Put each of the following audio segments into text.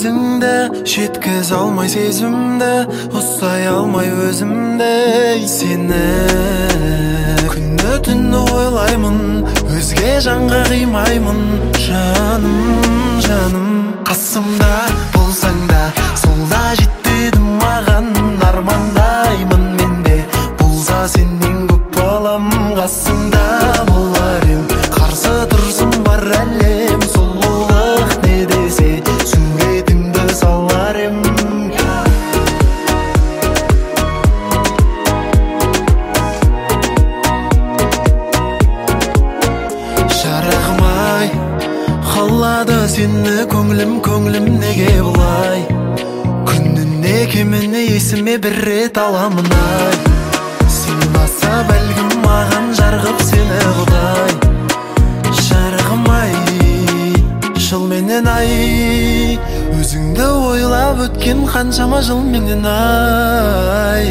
өзіңді, жеткіз алмай сезімді, ұстай алмай өзімді. Сені күні түні ойлаймын, өзге жанға қимаймын. Жаным, жаным, қасымда болсаң да, солда жетпеді маған. Армандаймын менде, болса сенен көп балам. Қасымда болар ем, қарсы тұрсын бар әлем. Сұлулық не десе, суретіңді салар ем. Шарағым-ай, қалады сені көңілім неге бұлай? Күніне кеміне есіме бір рет аламын ай. Сыйласа бәлкім маған жарғып сені құдай. Шарағым-ай, жыл менен ай, өзіңді ойлап өткен қаншама жыл менен ай.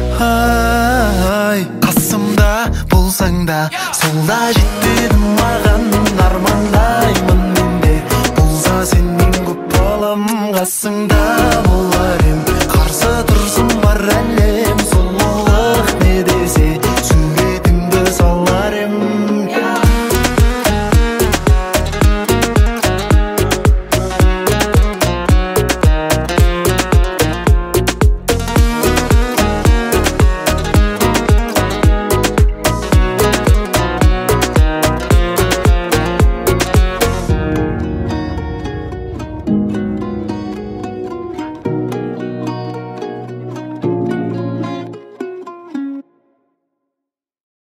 Қасымда болсаң да, солда жетпеді маған. Армандаймын менде, болса сенен көп балам. Қасыңда болар ем, қарсы тұрсын бар әлем.